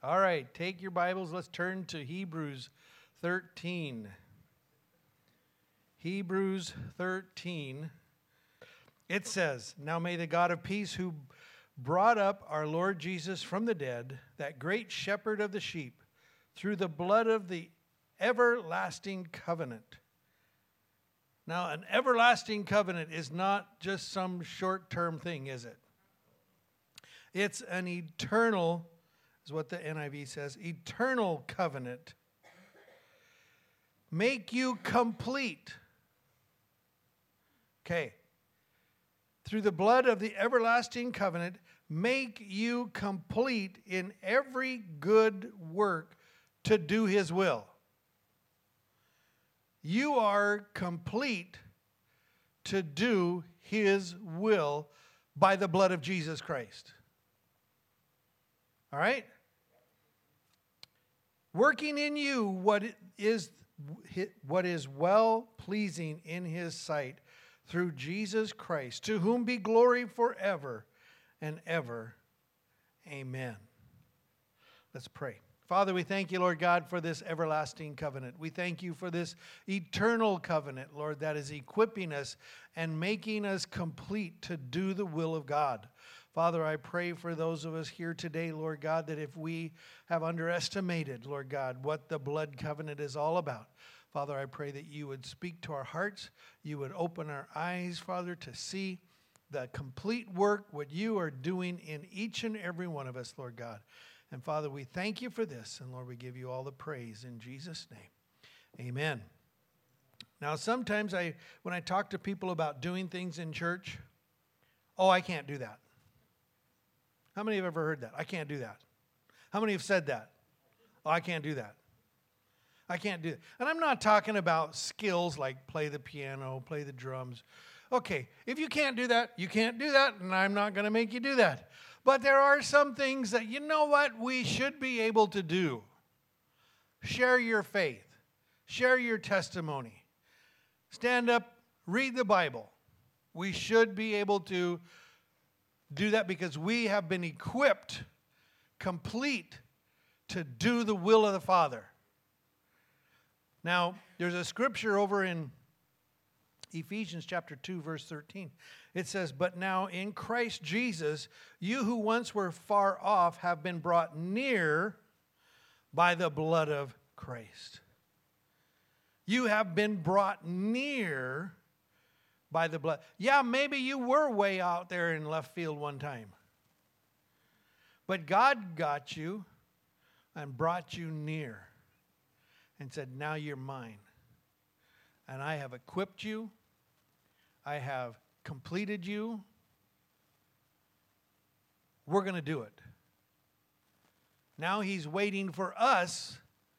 All right, take your Bibles. Let's turn to Hebrews 13. Hebrews 13. It says, "Now may the God of peace, who brought up our Lord Jesus from the dead, that great shepherd of the sheep, through the blood of the everlasting covenant." Now, an everlasting covenant is not just some short-term thing, is it? It's an eternal, is what the NIV says, eternal covenant. Make you complete. Okay. Through the blood of the everlasting covenant, make you complete in every good work to do His will. You are complete to do His will by the blood of Jesus Christ. All right? Working in you what is well-pleasing in His sight through Jesus Christ, to whom be glory forever and ever. Amen. Let's pray. Father, we thank you, Lord God, for this everlasting covenant. We thank you for this eternal covenant, Lord, that is equipping us and making us complete to do the will of God. Father, I pray for those of us here today, Lord God, that if we have underestimated, Lord God, what the blood covenant is all about, Father, I pray that you would speak to our hearts, you would open our eyes, Father, to see the complete work, what you are doing in each and every one of us, Lord God. And Father, we thank you for this, and Lord, we give you all the praise in Jesus' name. Amen. Now, sometimes when I talk to people about doing things in church, I can't do that. How many have ever heard that? I can't do that. How many have said that? I can't do that. I can't do it. And I'm not talking about skills like play the piano, play the drums. Okay, if you can't do that, you can't do that, and I'm not going to make you do that. But there are some things that, you know what, we should be able to do. Share your faith. Share your testimony. Stand up, read the Bible. We should be able to do that because we have been equipped, complete, to do the will of the Father. Now, there's a scripture over in Ephesians chapter 2, verse 13. It says, "But now in Christ Jesus, you who once were far off have been brought near by the blood of Christ." You have been brought near by the blood. Yeah, maybe you were way out there in left field one time. But God got you and brought you near and said, now you're mine. And I have equipped you. I have completed you. We're going to do it. Now He's waiting for us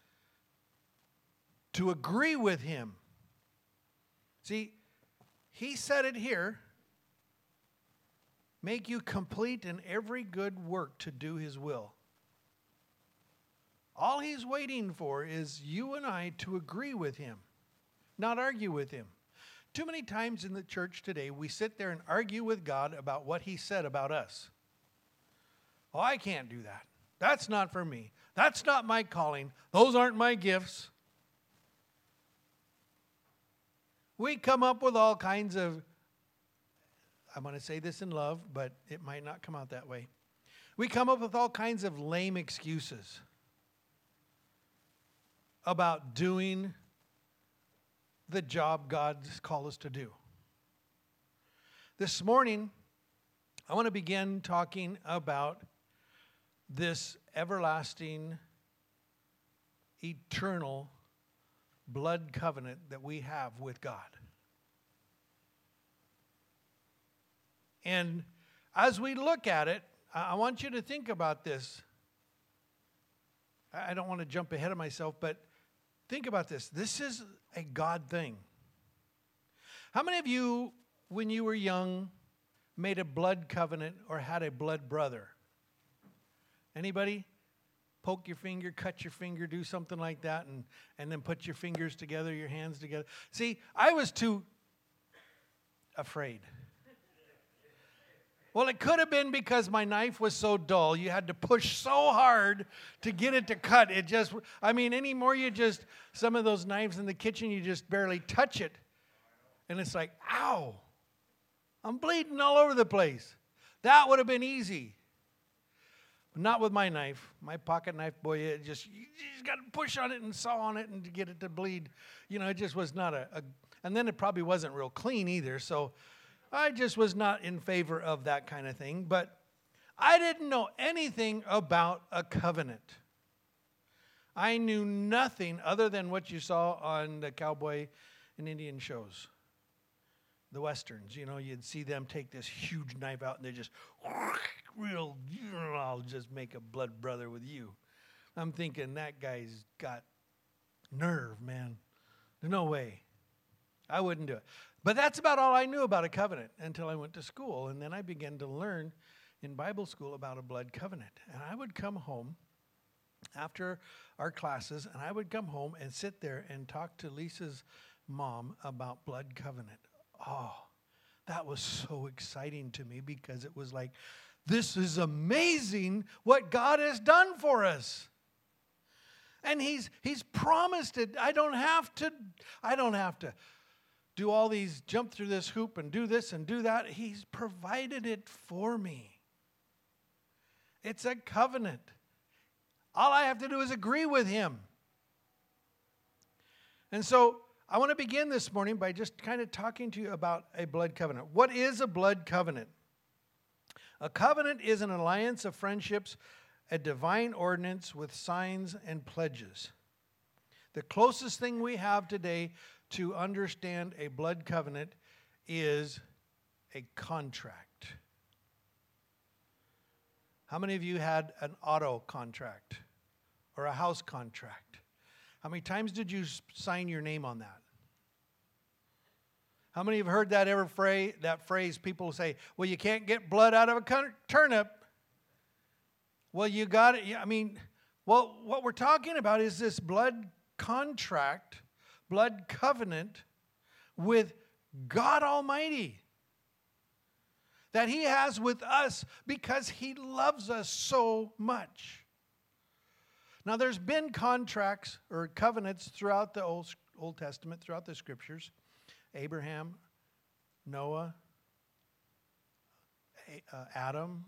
to agree with Him. See, He said it here, make you complete in every good work to do His will. All He's waiting for is you and I to agree with Him, not argue with Him. Too many times in the church today, we sit there and argue with God about what He said about us. I can't do that. That's not for me. That's not my calling. Those aren't my gifts. We come up with all kinds of, I'm going to say this in love, but it might not come out that way. We come up with all kinds of lame excuses about doing the job God's called us to do. This morning, I want to begin talking about this everlasting, eternal blood covenant that we have with God. And as we look at it, I want you to think about this. I don't want to jump ahead of myself, but think about this. This is a God thing. How many of you, when you were young, made a blood covenant or had a blood brother? Anybody? Poke your finger, cut your finger, do something like that, and then put your fingers together, your hands together. See, I was too afraid. Well, it could have been because my knife was so dull. You had to push so hard to get it to cut. It just, anymore some of those knives in the kitchen, you just barely touch it. And it's like, ow, I'm bleeding all over the place. That would have been easy. But not with my knife. My pocket knife, boy, you just got to push on it and saw on it and to get it to bleed. It just was not and then it probably wasn't real clean either. So I just was not in favor of that kind of thing. But I didn't know anything about a covenant. I knew nothing other than what you saw on the cowboy and Indian shows. The Westerns, you'd see them take this huge knife out and they just I'll just make a blood brother with you. I'm thinking that guy's got nerve, man. There's no way. I wouldn't do it. But that's about all I knew about a covenant until I went to school. And then I began to learn in Bible school about a blood covenant. And I would come home after our classes, and I would come home and sit there and talk to Lisa's mom about blood covenant. Oh, that was so exciting to me because it was like, this is amazing what God has done for us. And he's promised it. I don't have to do all these, jump through this hoop and do this and do that. He's provided it for me. It's a covenant. All I have to do is agree with him. And so I want to begin this morning by just kind of talking to you about a blood covenant. What is a blood covenant? A covenant is an alliance of friendships, a divine ordinance with signs and pledges. The closest thing we have today to understand a blood covenant is a contract. How many of you had an auto contract or a house contract? How many times did you sign your name on that? How many have heard that phrase people say, well, you can't get blood out of a turnip. Well, you got it. What we're talking about is this blood contract, blood covenant with God Almighty that he has with us because he loves us so much. Now, there's been contracts or covenants throughout the Old Testament, throughout the Scriptures. Abraham, Noah, Adam,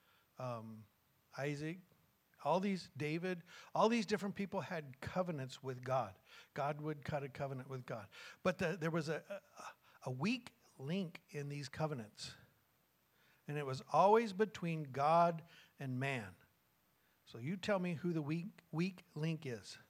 Isaac, David, all these different people had covenants with God. God would cut a covenant with God. But there was a weak link in these covenants. And it was always between God and man. So you tell me who the weak link is.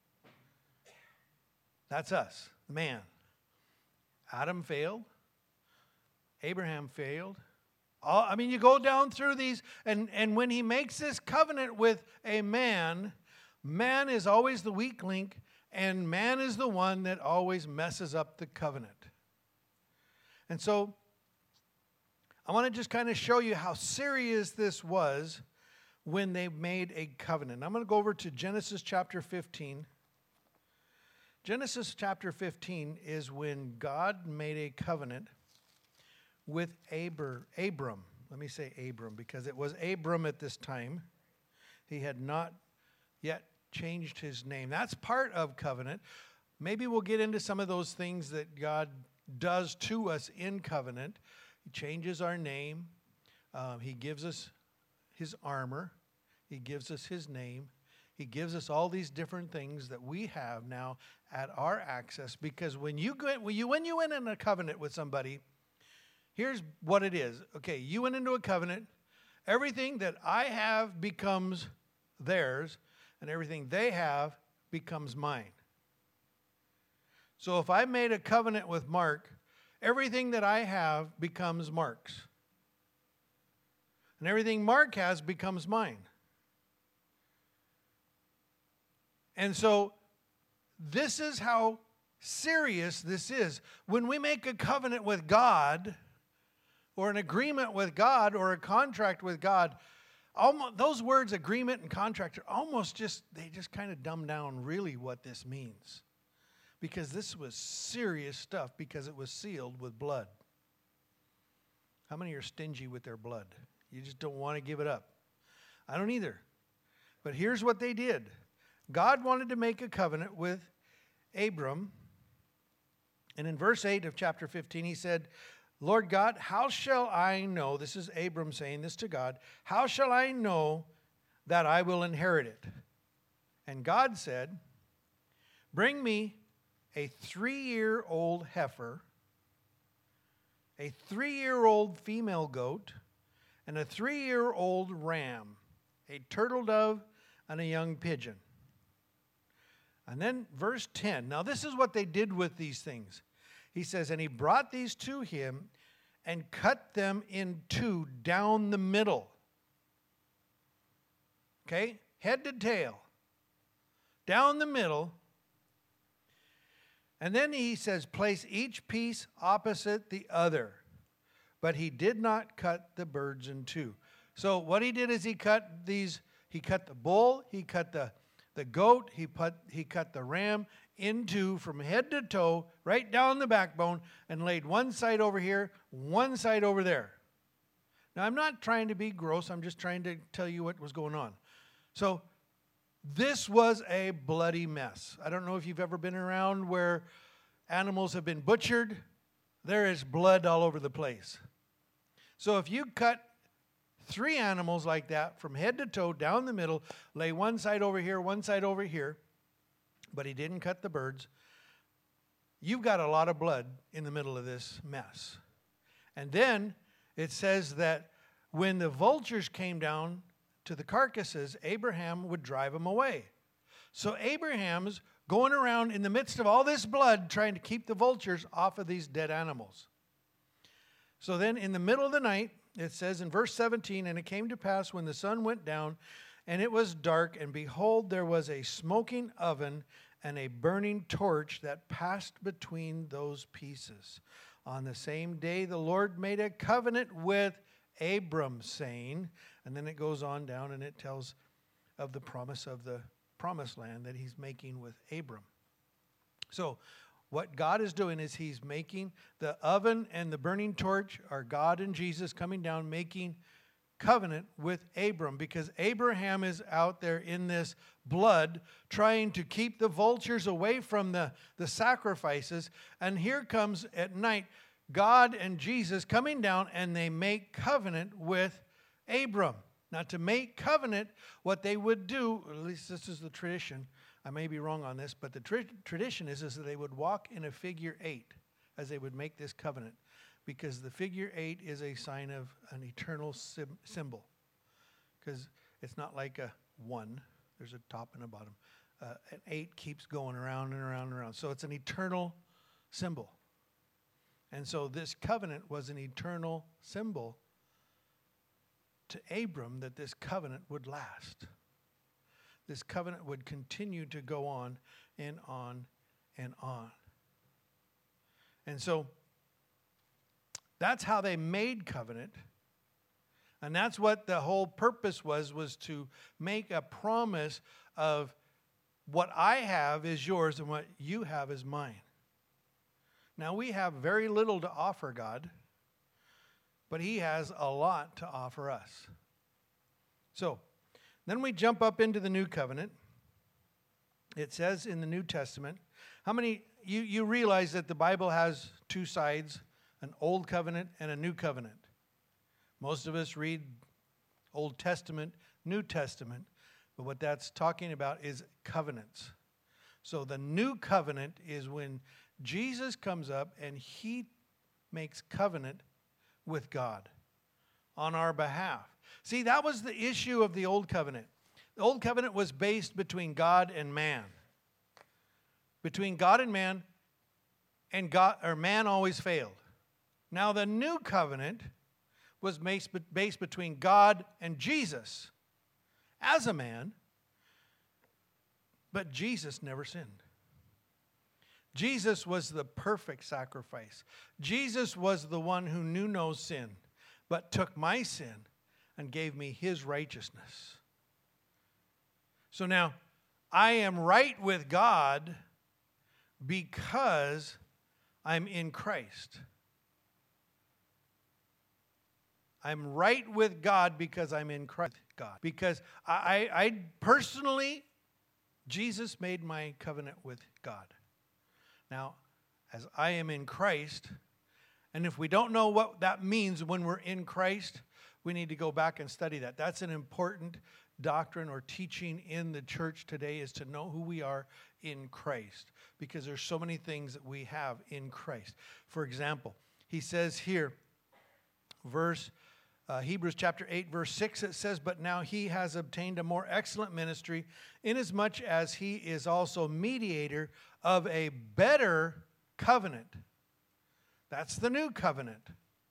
That's us, man. Adam failed. Abraham failed. You go down through these, and when he makes this covenant with a man, man is always the weak link, and man is the one that always messes up the covenant. And so, I want to just kind of show you how serious this was when they made a covenant. I'm going to go over to Genesis chapter 15. Genesis chapter 15 is when God made a covenant with Abram. Let me say Abram because it was Abram at this time. He had not yet changed his name. That's part of covenant. Maybe we'll get into some of those things that God does to us in covenant. He changes our name. He gives us his armor. He gives us his name. He gives us all these different things that we have now at our access. Because when you went in a covenant with somebody, here's what it is. Okay, you went into a covenant. Everything that I have becomes theirs, and everything they have becomes mine. So if I made a covenant with Mark, everything that I have becomes Mark's. And everything Mark has becomes mine. And so this is how serious this is. When we make a covenant with God, or an agreement with God, or a contract with God, those words, agreement and contract, are they just kind of dumb down really what this means. Because this was serious stuff because it was sealed with blood. How many are stingy with their blood? You just don't want to give it up. I don't either. But here's what they did. God wanted to make a covenant with Abram. And in verse 8 of chapter 15, he said, Lord God, how shall I know, this is Abram saying this to God, how shall I know that I will inherit it? And God said, bring me a 3-year-old heifer, a 3-year-old female goat, and a 3-year-old ram, a turtle dove, and a young pigeon. And then verse 10. Now this is what they did with these things. He says, and he brought these to him and cut them in two down the middle. Okay? Head to tail. Down the middle. And then he says, place each piece opposite the other. But he did not cut the birds in two. So what he did is he cut the bull, he cut the goat, he cut the ram into from head to toe, right down the backbone, and laid one side over here, one side over there. Now, I'm not trying to be gross. I'm just trying to tell you what was going on. So this was a bloody mess. I don't know if you've ever been around where animals have been butchered. There is blood all over the place. So if you cut 3 animals like that from head to toe, down the middle, lay one side over here, one side over here, but he didn't cut the birds, you've got a lot of blood in the middle of this mess. And then it says that when the vultures came down to the carcasses, Abraham would drive them away. So Abraham's going around in the midst of all this blood trying to keep the vultures off of these dead animals. So then in the middle of the night, it says in verse 17, and it came to pass when the sun went down, and it was dark, and behold, there was a smoking oven and a burning torch that passed between those pieces. On the same day, the Lord made a covenant with Abram, saying, and then it goes on down and it tells of the promise of the promised land that he's making with Abram. So what God is doing is he's making the oven and the burning torch are God and Jesus coming down, making covenant with Abram, because Abraham is out there in this blood trying to keep the vultures away from the sacrifices. And here comes at night God and Jesus coming down, and they make covenant with Abram. Now, to make covenant, what they would do, at least this is the tradition, I may be wrong on this, but the tradition is that they would walk in a figure 8 as they would make this covenant, because the figure 8 is a sign of an eternal symbol. Because it's not like a 1. There's a top and a bottom. An 8 keeps going around and around and around. So it's an eternal symbol. And so this covenant was an eternal symbol to Abram, that this covenant would last. This covenant would continue to go on and on and on. And so that's how they made covenant. And that's what the whole purpose was to make a promise of what I have is yours and what you have is mine. Now, we have very little to offer God, but he has a lot to offer us. So, then we jump up into the new covenant. It says in the New Testament, how many, you realize that the Bible has 2 sides, an Old Covenant and a New Covenant. Most of us read Old Testament, New Testament, but what that's talking about is covenants. So the New Covenant is when Jesus comes up and he makes covenant with God on our behalf. See, that was the issue of the Old Covenant. The Old Covenant was based between God and man. Between God and man always failed. Now, the New Covenant was based between God and Jesus as a man, but Jesus never sinned. Jesus was the perfect sacrifice. Jesus was the one who knew no sin, but took my sin and gave me his righteousness. So now, I am right with God because I'm in Christ. I'm right with God because I'm in Christ. God. Because I personally, Jesus made my covenant with God. Now, as I am in Christ, and if we don't know what that means when we're in Christ, we need to go back and study that. That's an important doctrine or teaching in the church today, is to know who we are in Christ, because there's so many things that we have in Christ. For example, he says here, Hebrews chapter 8, verse 6, it says, "But now he has obtained a more excellent ministry, inasmuch as he is also mediator of a better covenant." That's the new covenant.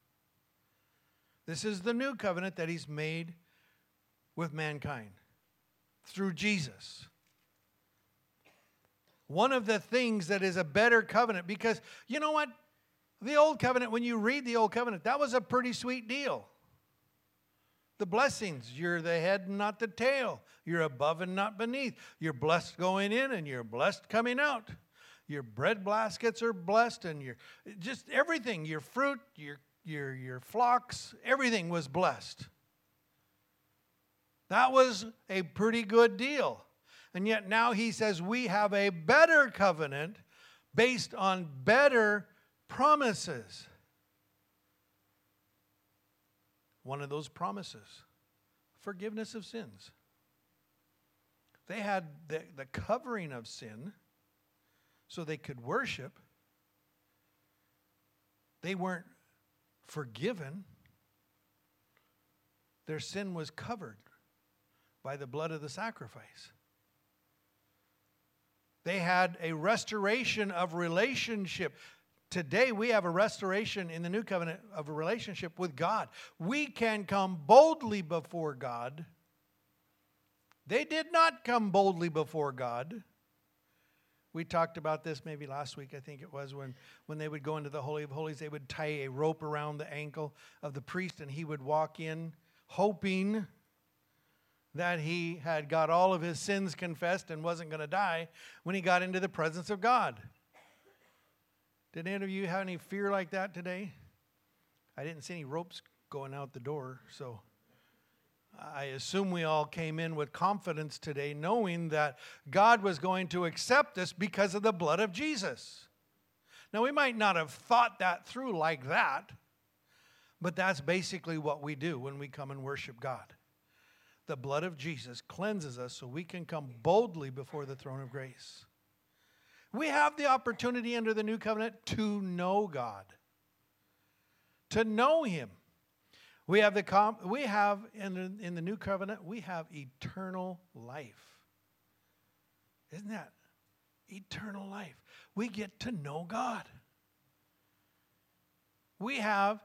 This is the new covenant that he's made with mankind through Jesus. One of the things that is a better covenant, because you know what? The old covenant, when you read the old covenant, that was a pretty sweet deal. The blessings, you're the head and not the tail. You're above and not beneath. You're blessed going in and you're blessed coming out. Your bread baskets are blessed, and your just everything, your fruit, your flocks, everything was blessed. That was a pretty good deal. And yet now he says we have a better covenant based on better promises. One of those promises, forgiveness of sins. They had the covering of sin so they could worship. They weren't forgiven. Their sin was covered by the blood of the sacrifice. They had a restoration of relationship. Today we have a restoration in the new covenant of a relationship with God. We can come boldly before God. They did not come boldly before God. We talked about this maybe last week, I think it was, when they would go into the Holy of Holies, they would tie a rope around the ankle of the priest, and he would walk in hoping that he had got all of his sins confessed and wasn't going to die when he got into the presence of God. Did any of you have any fear like that today? I didn't see any ropes going out the door, so I assume we all came in with confidence today, knowing that God was going to accept us because of the blood of Jesus. Now, we might not have thought that through like that, but that's basically what we do when we come and worship God. The blood of Jesus cleanses us so we can come boldly before the throne of grace. We have the opportunity under the new covenant to know God, to know Him. We have in the new covenant, we have eternal life. Isn't that eternal life? We get to know God. We have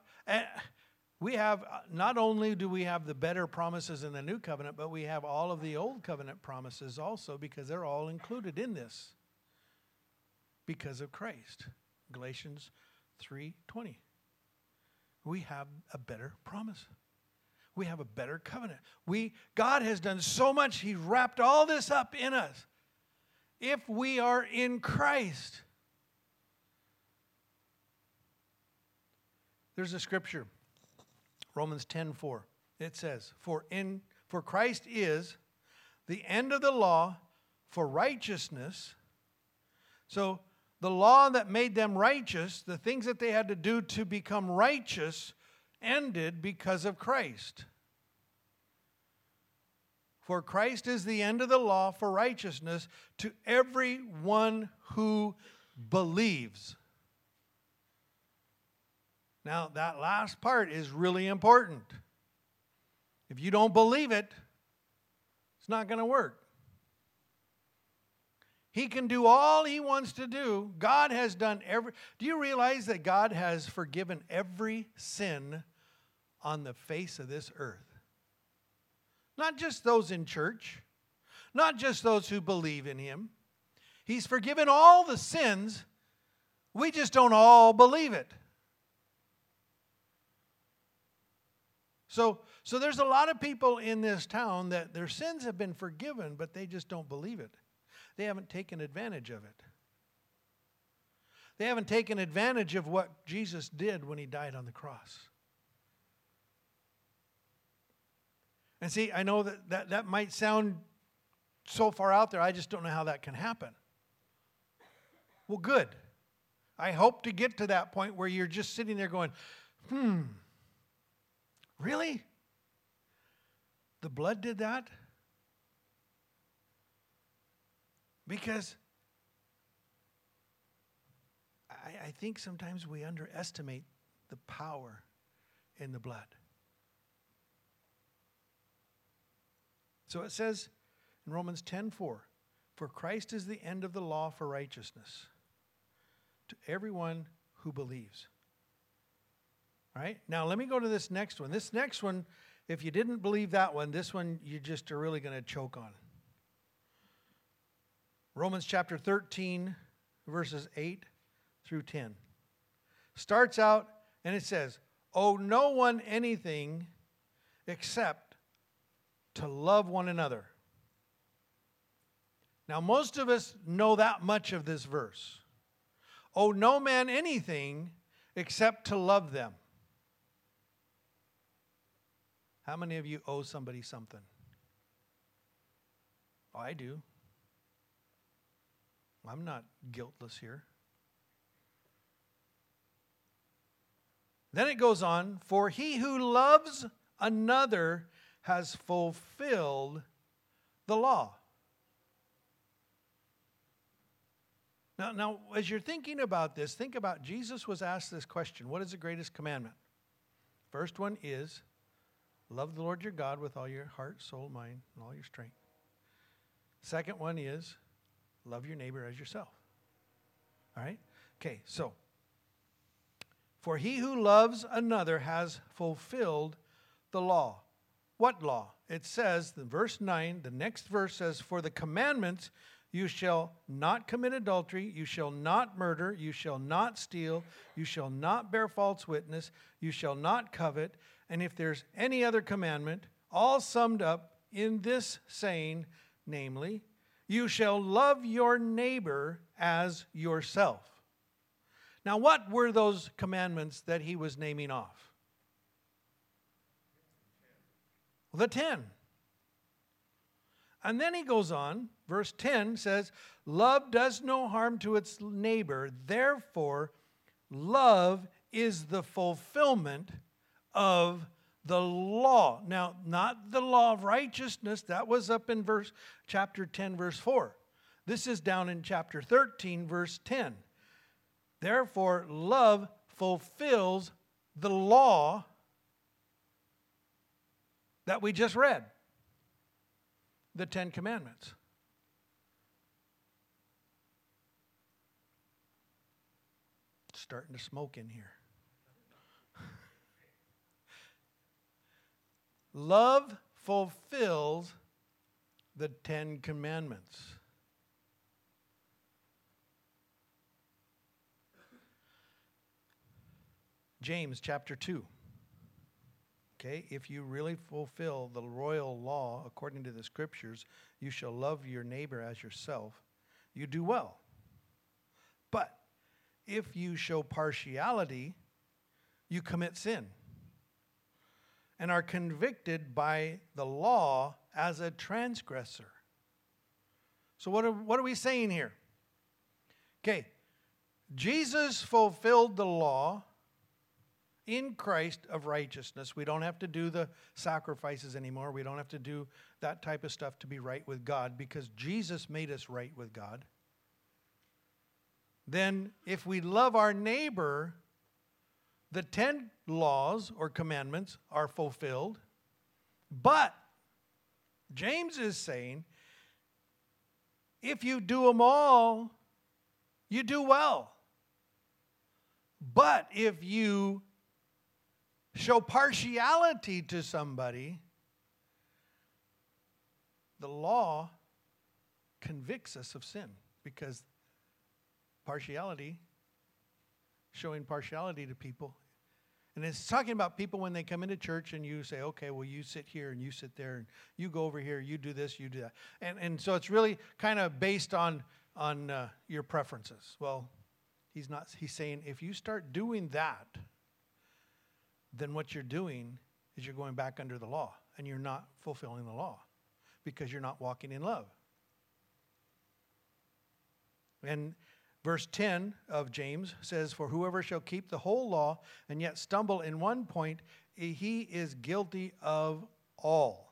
not only do we have the better promises in the new covenant, but we have all of the old covenant promises also, because they're all included in this because of Christ. Galatians 3:20. We have a better promise. We have a better covenant. God has done so much. He wrapped all this up in us. If we are in Christ. There's a scripture, Romans 10:4. It says, For Christ is the end of the law for righteousness. So the law that made them righteous, the things that they had to do to become righteous, ended because of Christ. For Christ is the end of the law for righteousness to everyone who believes. Now, that last part is really important. If you don't believe it, it's not going to work. He can do all He wants to do. God has done Do you realize that God has forgiven every sin on the face of this earth? Not just those in church, not just those who believe in Him. He's forgiven all the sins. We just don't all believe it. So there's a lot of people in this town that their sins have been forgiven, but they just don't believe it. They haven't taken advantage of it. They haven't taken advantage of what Jesus did when He died on the cross. And see, I know that might sound so far out there, I just don't know how that can happen. Well, good. I hope to get to that point where you're just sitting there going, really? The blood did that? Because I think sometimes we underestimate the power in the blood. So it says in Romans 10:4, for Christ is the end of the law for righteousness to everyone who believes. All right? Now let me go to this next one. This next one, if you didn't believe that one, this one you just are really going to choke on. Romans chapter 13, verses 8 through 10. Starts out and it says, owe no one anything except to love one another. Now, most of us know that much of this verse. Owe no man anything except to love them. How many of you owe somebody something? Oh, I do. I'm not guiltless here. Then it goes on, for he who loves another has fulfilled the law. Now, as you're thinking about this, think about Jesus was asked this question, what is the greatest commandment? First one is, love the Lord your God with all your heart, soul, mind, and all your strength. Second one is, love your neighbor as yourself. All right? Okay, so, for he who loves another has fulfilled the law. What law? It says, in verse 9, the next verse says, for the commandments, you shall not commit adultery, you shall not murder, you shall not steal, you shall not bear false witness, you shall not covet, and if there's any other commandment, all summed up in this saying, namely, you shall love your neighbor as yourself. Now, what were those commandments that he was naming off? Well, the 10. And then he goes on, verse 10 says, love does no harm to its neighbor, therefore, love is the fulfillment of the law. Now, not the law of righteousness, that was up in chapter 10, verse 4. This is down in chapter 13, verse 10. Therefore, love fulfills the law that we just read, the 10 Commandments. It's starting to smoke in here. Love fulfills the 10 Commandments. James chapter 2. Okay, if you really fulfill the royal law according to the scriptures, you shall love your neighbor as yourself, you do well. But if you show partiality, you commit sin and are convicted by the law as a transgressor. So what are we saying here? Okay, Jesus fulfilled the law in Christ of righteousness. We don't have to do the sacrifices anymore. We don't have to do that type of stuff to be right with God because Jesus made us right with God. Then if we love our neighbor, the 10 laws or commandments are fulfilled. But James is saying, if you do them all, you do well. But if you show partiality to somebody, the law convicts us of sin because partiality, showing partiality to people. And it's talking about people when they come into church and you say, okay, well, you sit here and you sit there and you go over here, you do this, you do that. And so it's really kind of based on your preferences. Well, he's saying if you start doing that, then what you're doing is you're going back under the law. and you're not fulfilling the law because you're not walking in love. And verse 10 of James says, "For whoever shall keep the whole law and yet stumble in one point, he is guilty of all."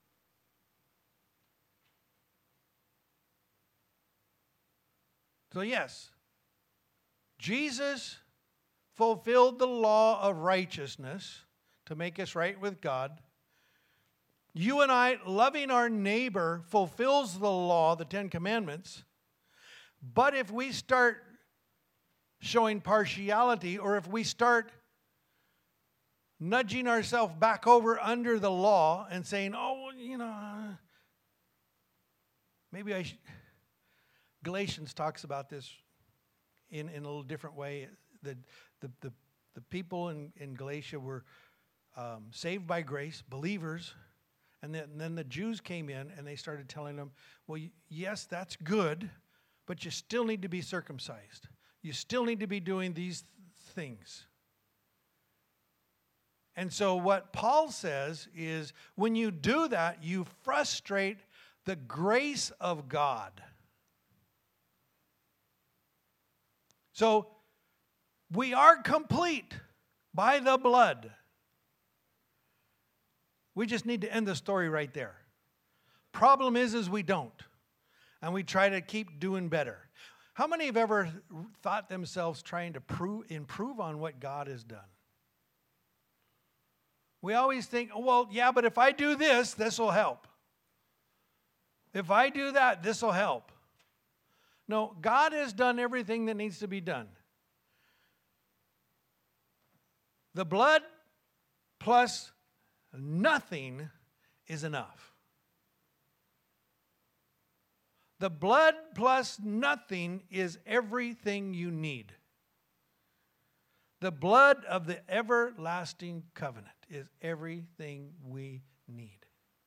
So yes, Jesus fulfilled the law of righteousness to make us right with God. You and I, loving our neighbor, fulfills the law, the Ten Commandments. But if we start showing partiality, or if we start nudging ourselves back over under the law and saying, oh, maybe I should. Galatians talks about this in a little different way. The people in Galatia were saved by grace, believers, and then the Jews came in and they started telling them, well, yes, that's good, but you still need to be circumcised. You still need to be doing these things. And so what Paul says is, when you do that, you frustrate the grace of God. So we are complete by the blood. We just need to end the story right there. Problem is we don't. And we try to keep doing better. How many have ever thought themselves trying to improve on what God has done? We always think, well, yeah, but if I do this, this will help. If I do that, this will help. No, God has done everything that needs to be done. The blood plus nothing is enough. The blood plus nothing is everything you need. The blood of the everlasting covenant is everything we need.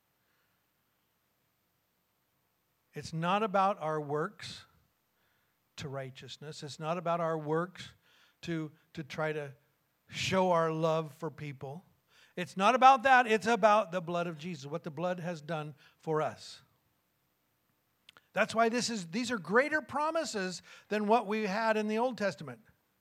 It's not about our works to righteousness. It's not about our works to try to show our love for people. It's not about that. It's about the blood of Jesus, what the blood has done for us. That's why these are greater promises than what we had in the Old Testament.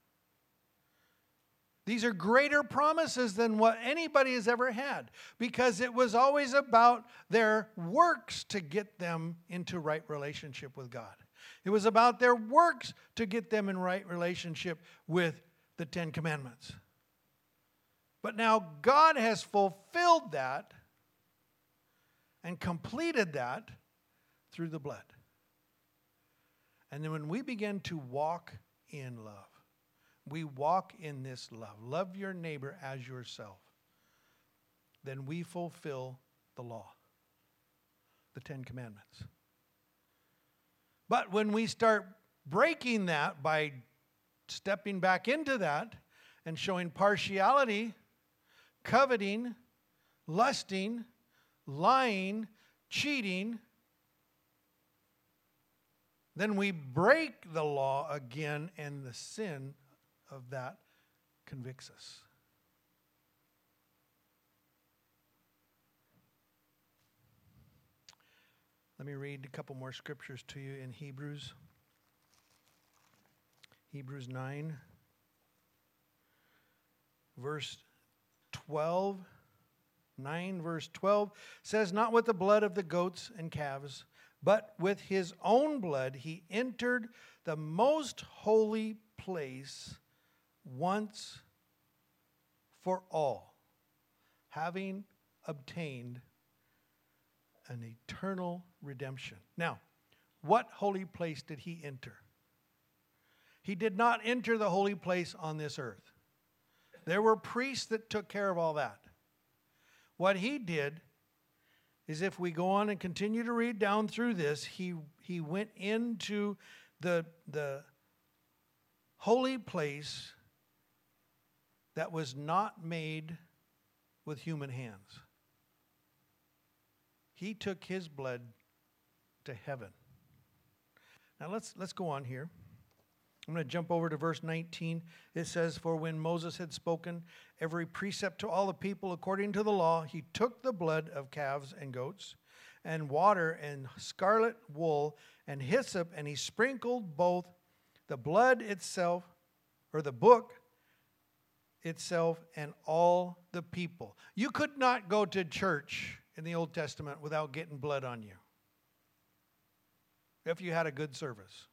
These are greater promises than what anybody has ever had, because it was always about their works to get them into right relationship with God. It was about their works to get them in right relationship with the Ten Commandments. But now God has fulfilled that and completed that through the blood. And then when we begin to walk in love, we walk in this love. Love your neighbor as yourself. Then we fulfill the law, the Ten Commandments. But when we start breaking that by stepping back into that and showing partiality, coveting, lusting, lying, cheating, then we break the law again, and the sin of that convicts us. Let me read a couple more scriptures to you in Hebrews. Hebrews 9, verse 12. 9, verse 12 says, "Not with the blood of the goats and calves, but with his own blood he entered the most holy place once for all, having obtained an eternal redemption." Now, what holy place did he enter? He did not enter the holy place on this earth. There were priests that took care of all that. What he did is, if we go on and continue to read down through this, he went into the holy place that was not made with human hands. He took his blood to heaven. Now let's go on here. I'm going to jump over to verse 19. It says, "For when Moses had spoken every precept to all the people according to the law, he took the blood of calves and goats and water and scarlet wool and hyssop, and he sprinkled both the blood itself, or the book itself, and all the people." You could not go to church in the Old Testament without getting blood on you if you had a good service.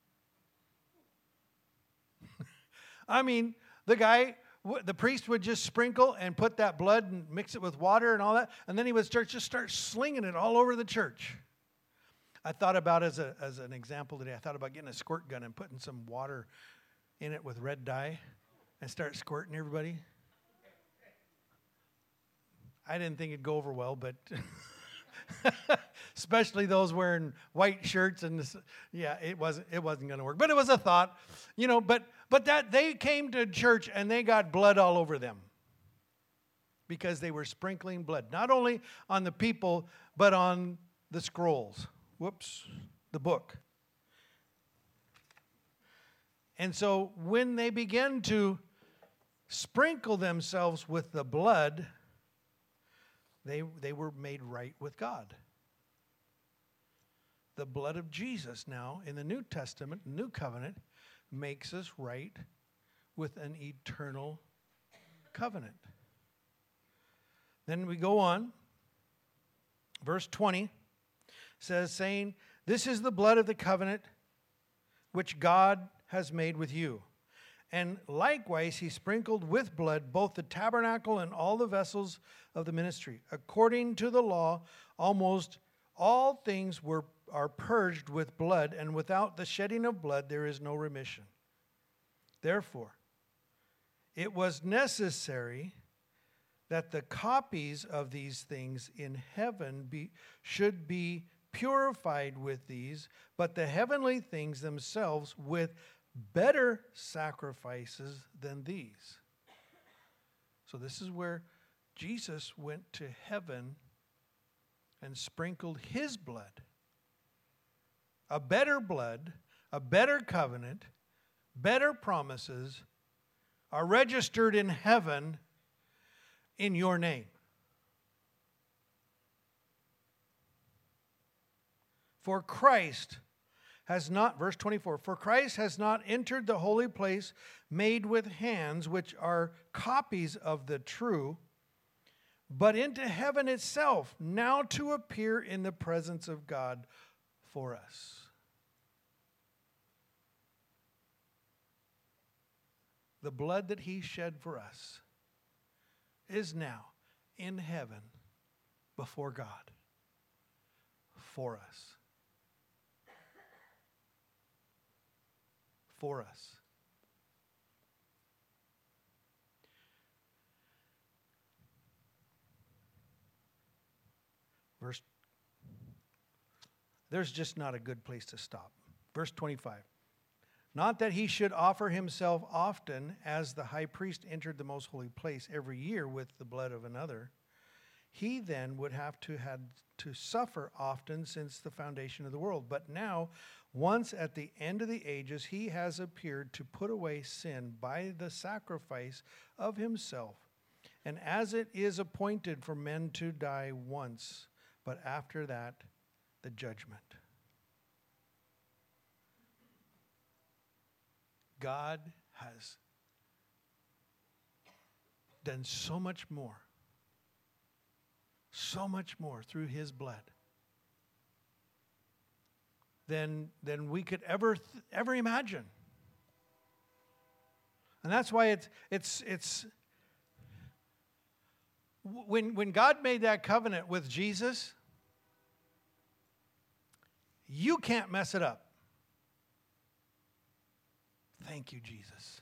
I mean, the priest would just sprinkle and put that blood and mix it with water and all that, and then he would just start slinging it all over the church. I thought about, as an example today, I thought about getting a squirt gun and putting some water in it with red dye and start squirting everybody. I didn't think it'd go over well, but especially those wearing white shirts, and it wasn't going to work. But it was a thought, But that they came to church and they got blood all over them because they were sprinkling blood, not only on the people but on the scrolls. The book. And so when they began to sprinkle themselves with the blood, they were made right with God. The blood of Jesus now in the New Testament, New Covenant, makes us right with an eternal covenant. Then we go on. Verse 20 says, saying, "This is the blood of the covenant which God has made with you." And likewise he sprinkled with blood both the tabernacle and all the vessels of the ministry. According to the law, almost all things are purged with blood, and without the shedding of blood there is no remission. Therefore, it was necessary that the copies of these things in heaven should be purified with these, but the heavenly things themselves with better sacrifices than these. So this is where Jesus went to heaven and sprinkled his blood. A better blood, a better covenant, better promises are registered in heaven in your name. For Christ has not, verse 24, "For Christ has not entered the holy place made with hands, which are copies of the true, but into heaven itself, now to appear in the presence of God for us." The blood that he shed for us is now in heaven before God for us. For us. There's just not a good place to stop. Verse 25. "Not that he should offer himself often, as the high priest entered the most holy place every year with the blood of another. He then would have to suffer often since the foundation of the world. But now, once at the end of the ages, he has appeared to put away sin by the sacrifice of himself. And as it is appointed for men to die once, but after that, the judgment." God has done so much more through his blood than we could ever imagine. And that's why it's when God made that covenant with Jesus, you can't mess it up. Thank you, Jesus.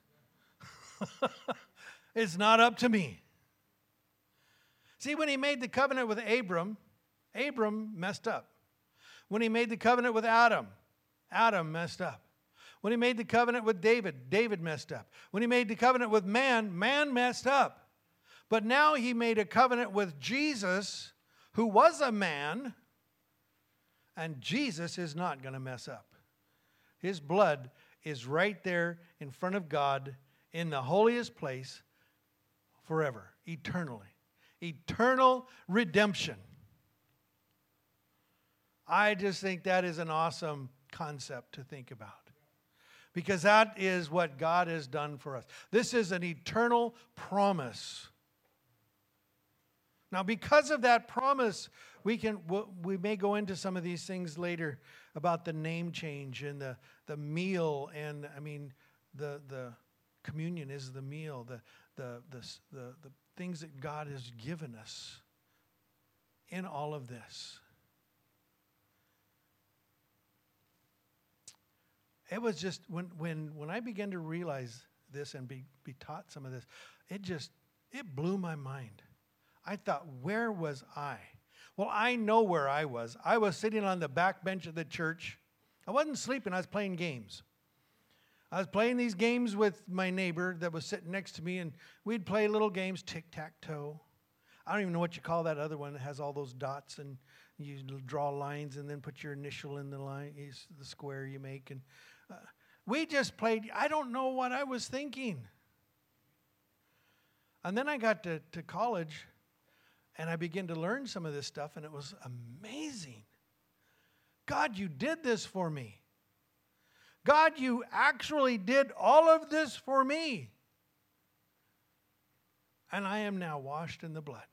It's not up to me. See, when he made the covenant with Abram messed up. When he made the covenant with Adam messed up. When he made the covenant with David messed up. When he made the covenant with man messed up. But now he made a covenant with Jesus, who was a man, and Jesus is not going to mess up. His blood is right there in front of God in the holiest place forever, eternally. Eternal redemption. I just think that is an awesome concept to think about. Because that is what God has done for us. This is an eternal promise. Now, because of that promise, we may go into some of these things later about the name change and the meal, and the communion is the meal, the things that God has given us in all of this. It was just when I began to realize this and be taught some of this, it blew my mind. I thought, where was I? Well, I know where I was. I was sitting on the back bench of the church. I wasn't sleeping. I was playing games. I was playing these games with my neighbor that was sitting next to me, and we'd play little games, tic-tac-toe. I don't even know what you call that other one that has all those dots, and you draw lines and then put your initial in the line, the square you make. And we just played. I don't know what I was thinking. And then I got to college, and I began to learn some of this stuff, and it was amazing. God, you did this for me. God, you actually did all of this for me. And I am now washed in the blood.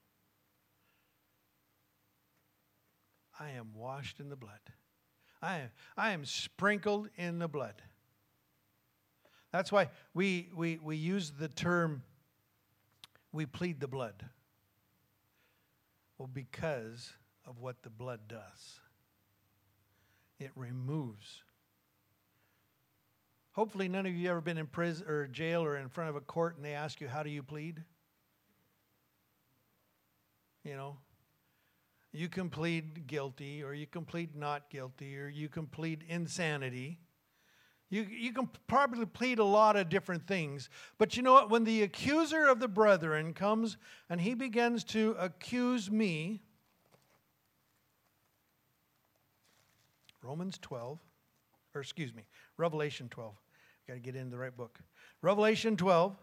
I am washed in the blood. I am sprinkled in the blood. That's why we use the term, we plead the blood. Well, because of what the blood does. It removes. Hopefully none of you ever been in prison or jail or in front of a court and they ask you, how do you plead? You know, you can plead guilty, or you can plead not guilty, or you can plead insanity. You can probably plead a lot of different things. But you know what? When the accuser of the brethren comes and he begins to accuse me, Revelation 12. Got to get into the right book. Revelation 12.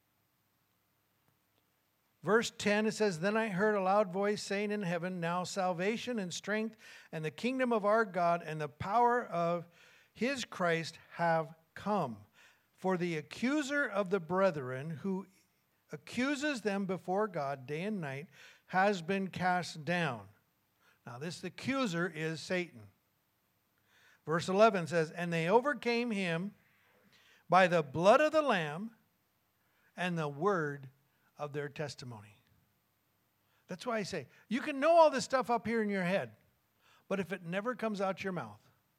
Verse 10, it says, Then I heard a loud voice saying in heaven, Now salvation and strength and the kingdom of our God and the power of his Christ have come. For the accuser of the brethren, who accuses them before God day and night, has been cast down. Now this accuser is Satan. Verse 11 says, And they overcame him by the blood of the Lamb and the word of their testimony. That's why I say, you can know all this stuff up here in your head, but if it never comes out your mouth,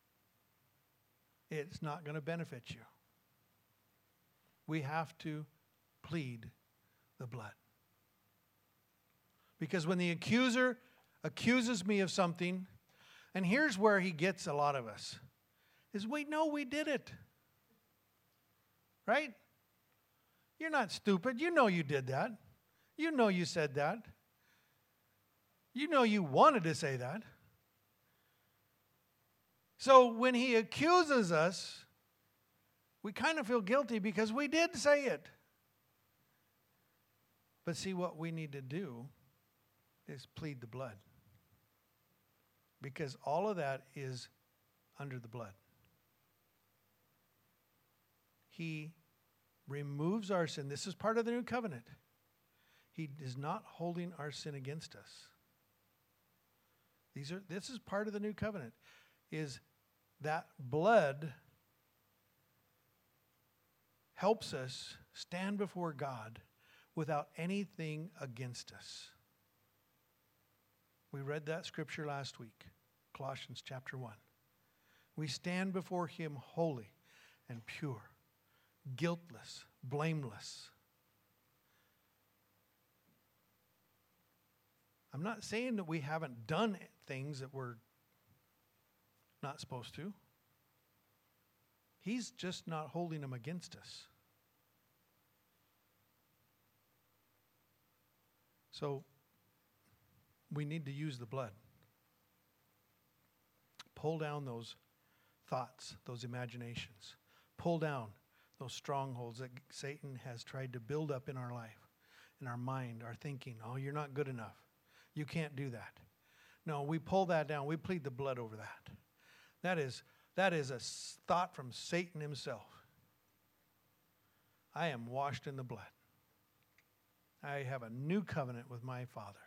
it's not going to benefit you. We have to plead the blood. Because when the accuser accuses me of something, and here's where he gets a lot of us, is we know we did it. Right? You're not stupid. You know you did that. You know you said that. You know you wanted to say that. So when he accuses us, we kind of feel guilty because we did say it. But see, what we need to do is plead the blood. Because all of that is under the blood. He removes our sin. This is part of the new covenant. He is not holding our sin against us. This is part of the new covenant. Is that blood helps us stand before God without anything against us. We read that scripture last week, Colossians chapter 1. We stand before him holy and pure, guiltless, blameless. I'm not saying that we haven't done things that we're not supposed to. He's just not holding them against us. So we need to use the blood. Pull down those thoughts, those imaginations. pull down those strongholds that Satan has tried to build up in our life, in our mind, our thinking. Oh, you're not good enough. You can't do that. No, we pull that down. We plead the blood over that. That is a thought from Satan himself. I am washed in the blood. I have a new covenant with my Father.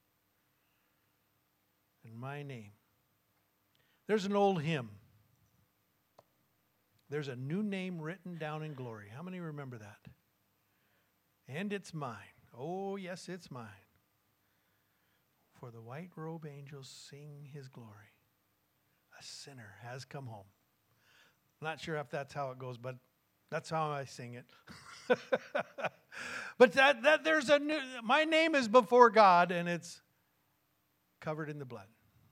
In my name. There's an old hymn. There's a new name written down in glory. How many remember that? And it's mine. Oh, yes, it's mine. For the white robe angels sing his glory. A sinner has come home. I'm not sure if that's how it goes, but that's how I sing it. But that there's a new, my name is before God, and it's covered in the blood.